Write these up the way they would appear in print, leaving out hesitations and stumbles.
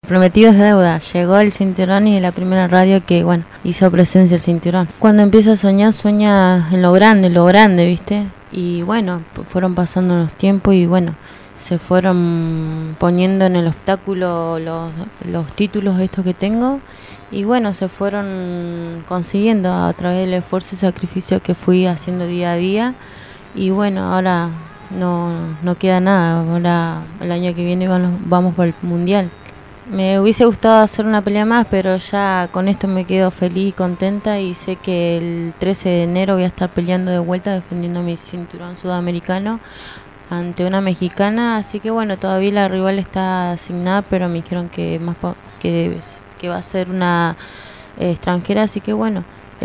Prometido es deuda. Llegó el cinturón y la primera radio que, bueno, hizo presencia el cinturón. Cuando empieza a soñar, sueña en lo grande, ¿viste? Y bueno, fueron pasando los tiempos y bueno, se fueron poniendo en el obstáculo los títulos estos que tengo. Y bueno, se fueron consiguiendo a través del esfuerzo y sacrificio que fui haciendo día a día. Y bueno, ahora no queda nada. Ahora el año que viene vamos por el mundial. Me hubiese gustado hacer una pelea más, pero ya con esto me quedo feliz y contenta y sé que el 13 de enero voy a estar peleando de vuelta defendiendo mi cinturón sudamericano ante una mexicana, así que bueno, todavía la rival está asignada, pero me dijeron que va a ser una extranjera, así que bueno,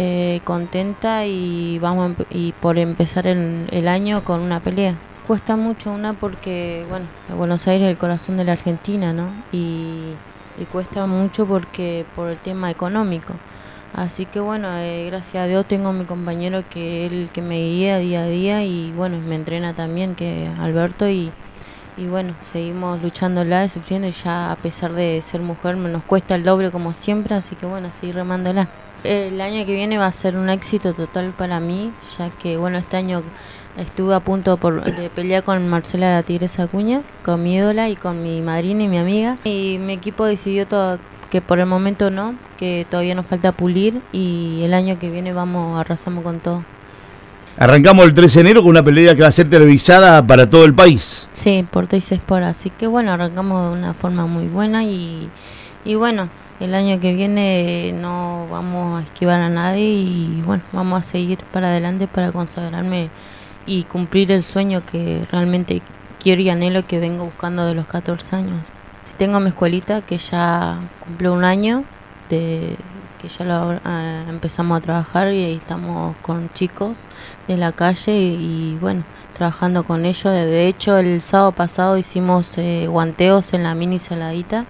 contenta y y por empezar el año con una pelea. Cuesta mucho porque, bueno, Buenos Aires es el corazón de la Argentina, ¿no? Y cuesta mucho por el tema económico. Así que bueno, gracias a Dios tengo a mi compañero que es el que me guía día a día y bueno, me entrena también, que es Alberto, y bueno, seguimos luchándola y sufriendo, y ya a pesar de ser mujer nos cuesta el doble como siempre, así que bueno, seguir remándola. El año que viene va a ser un éxito total para mí, ya que bueno, este año estuve a punto de pelear con Marcela la Tigresa Acuña, con mi ídola y con mi madrina y mi amiga. Y mi equipo decidió que por el momento no, que todavía nos falta pulir y el año que viene arrasamos con todo. Arrancamos el 13 de enero con una pelea que va a ser televisada para todo el país. Sí, por Teis Sport, así que bueno, arrancamos de una forma muy buena y bueno, el año que viene no vamos a esquivar a nadie y bueno, vamos a seguir para adelante para consagrarme y cumplir el sueño que realmente quiero y anhelo, que vengo buscando de los 14 años. Tengo mi escuelita que ya cumplió un año, que ya empezamos a trabajar y estamos con chicos de la calle y bueno, trabajando con ellos. De hecho, el sábado pasado hicimos guanteos en la mini saladita,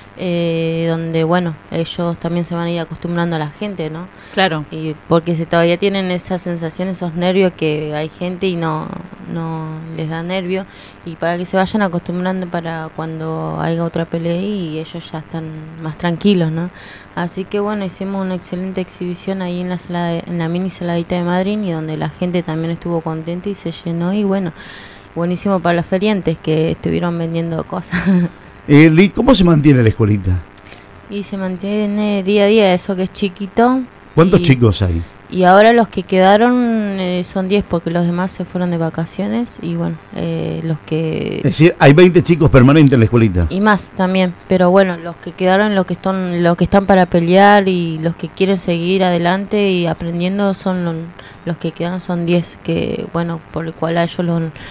donde bueno, ellos también se van a ir acostumbrando a la gente, ¿no? Claro. Y porque todavía tienen esa sensación, esos nervios, que hay gente y no les da nervio, y para que se vayan acostumbrando para cuando haya otra pelea y ellos ya están más tranquilos, ¿no? Así que bueno, hicimos una excelente exhibición ahí en la mini saladita de Madrid, y donde la gente también estuvo contenta y se llenó, y bueno, buenísimo para los feriantes que estuvieron vendiendo cosas. ¿Cómo se mantiene la escuelita? Y se mantiene día a día, eso que es chiquito. ¿Cuántos chicos hay? Y ahora los que quedaron son 10, porque los demás se fueron de vacaciones. Y bueno, los que... Es decir, hay 20 chicos permanentes en la escuelita. Y más también, pero bueno, los que quedaron, los que están para pelear y los que quieren seguir adelante y aprendiendo son los que quedaron, son 10, que bueno, por el cual a ellos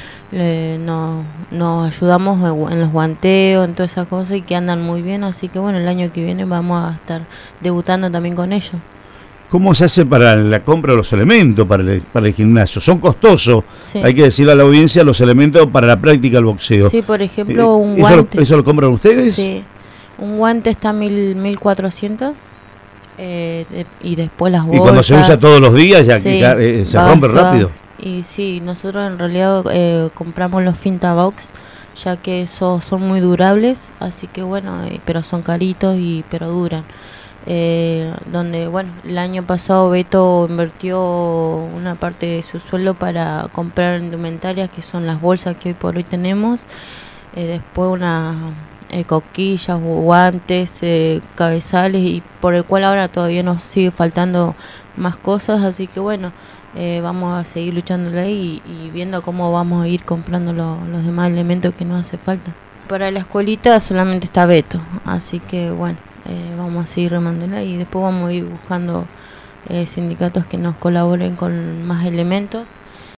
nos ayudamos en los guanteos, en todas esas cosas, y que andan muy bien. Así que bueno, el año que viene vamos a estar debutando también con ellos. ¿Cómo se hace para la compra de los elementos para el gimnasio? Son costosos, sí. Hay que decirle a la audiencia los elementos para la práctica del boxeo. Sí, por ejemplo, un guante. ¿Eso lo compran ustedes? Sí, un guante está 1.400, y después las bolsas. Y cuando se usa todos los días ya sí, se rompe rápido. Y sí, nosotros en realidad compramos los Finta Box, ya que esos son muy durables, así que bueno, pero son caritos pero duran. Donde bueno, el año pasado Beto invirtió una parte de su sueldo para comprar indumentarias, que son las bolsas que hoy por hoy tenemos, después unas coquillas, guantes, cabezales, y por el cual ahora todavía nos sigue faltando más cosas, así que bueno, vamos a seguir luchándola y viendo cómo vamos a ir comprando los demás elementos que nos hace falta. Para la escuelita solamente está Beto, así que bueno, vamos a seguir remándola y después vamos a ir buscando sindicatos que nos colaboren con más elementos.